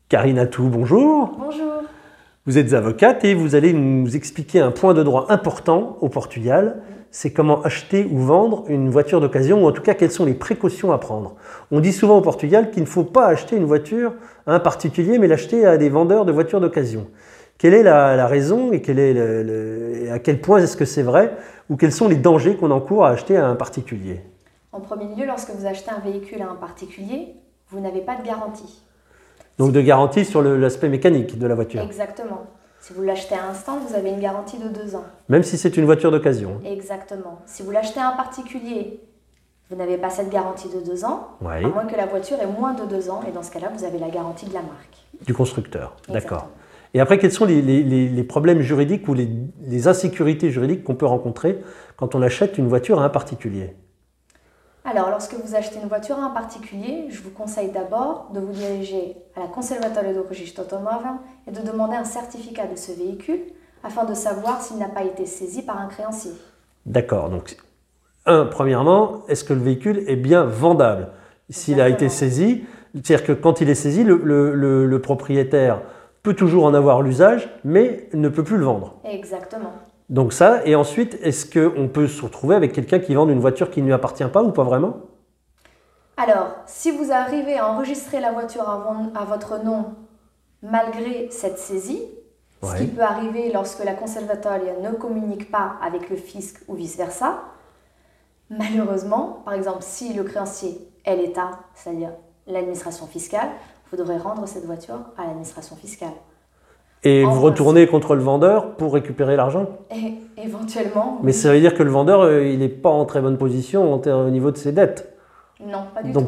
Karine Atou, bonjour. Bonjour. Vous êtes avocate et vous allez nous expliquer un point de droit important au Portugal. C'est comment acheter ou vendre une voiture d'occasion, ou en tout cas quelles sont les précautions à prendre. On dit souvent au Portugal qu'il ne faut pas acheter une voiture à un particulier, mais l'acheter à des vendeurs de voitures d'occasion. Quelle est la raison et à quel point est-ce que c'est vrai, ou quels sont les dangers qu'on encourt à acheter à un particulier? En premier lieu, lorsque vous achetez un véhicule à un particulier, vous n'avez pas de garantie. Donc de garantie sur l'aspect mécanique de la voiture. Exactement. Si vous l'achetez à un stand, vous avez une garantie de 2 ans. Même si c'est une voiture d'occasion. Exactement. Si vous l'achetez à un particulier, vous n'avez pas cette garantie de 2 ans, Oui. à moins que la voiture ait moins de 2 ans, et dans ce cas-là, vous avez la garantie de la marque. Du constructeur, d'accord. Exactement. Et après, quels sont les problèmes juridiques ou les insécurités juridiques qu'on peut rencontrer quand on achète une voiture à un particulier? Alors, lorsque vous achetez une voiture à un particulier, je vous conseille d'abord de vous diriger à la Conservatório do Registro Automóvel et de demander un certificat de ce véhicule afin de savoir s'il n'a pas été saisi par un créancier. D'accord, donc premièrement, est-ce que le véhicule est bien vendable? S'il a été saisi, c'est-à-dire que quand il est saisi, le propriétaire peut toujours en avoir l'usage, mais ne peut plus le vendre. Exactement. Donc ça, et ensuite, est-ce qu'on peut se retrouver avec quelqu'un qui vend une voiture qui ne lui appartient pas ou pas vraiment? Alors, si vous arrivez à enregistrer la voiture à votre nom malgré cette saisie, ce qui peut arriver lorsque la Conservatoria ne communique pas avec le fisc ou vice-versa, malheureusement, par exemple, si le créancier est l'État, c'est-à-dire l'administration fiscale, vous devrez rendre cette voiture à l'administration fiscale. Et vous retournez contre le vendeur pour récupérer l'argent? Éventuellement. Mais ça veut dire que le vendeur, il n'est pas en très bonne position au niveau de ses dettes. Non, pas du tout.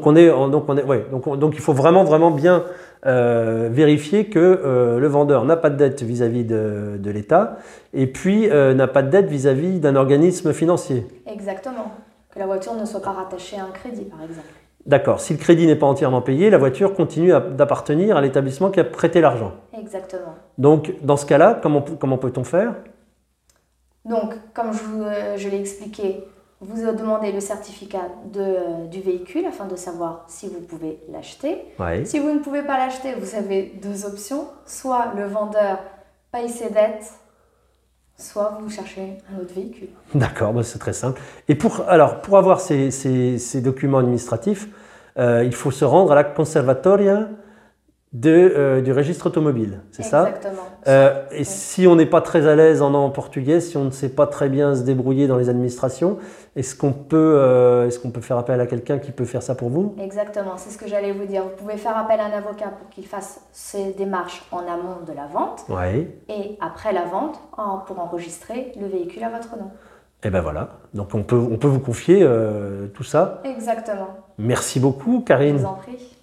Donc il faut vraiment bien vérifier que le vendeur n'a pas de dette vis-à-vis de l'État et puis n'a pas de dette vis-à-vis d'un organisme financier. Exactement. Que la voiture ne soit pas rattachée à un crédit, par exemple. D'accord. Si le crédit n'est pas entièrement payé, la voiture continue d'appartenir à l'établissement qui a prêté l'argent. Exactement. Donc, dans ce cas-là, comment peut-on faire? Donc, comme je l'ai expliqué, vous demandez le certificat du véhicule afin de savoir si vous pouvez l'acheter. Oui. Si vous ne pouvez pas l'acheter, vous avez 2 options. Soit le vendeur paye ses dettes, soit vous cherchez un autre véhicule. D'accord, c'est très simple. Et pour avoir ces documents administratifs, il faut se rendre à la Conservatoria du registre automobile, c'est ça? Exactement. Et si on n'est pas très à l'aise en portugais, si on ne sait pas très bien se débrouiller dans les administrations, est-ce qu'on peut faire appel à quelqu'un qui peut faire ça pour vous? Exactement, c'est ce que j'allais vous dire. Vous pouvez faire appel à un avocat pour qu'il fasse ces démarches en amont de la vente et après la vente pour enregistrer le véhicule à votre nom. Et ben voilà, donc on peut vous confier tout ça. Exactement. Merci beaucoup, Karine. Je vous en prie.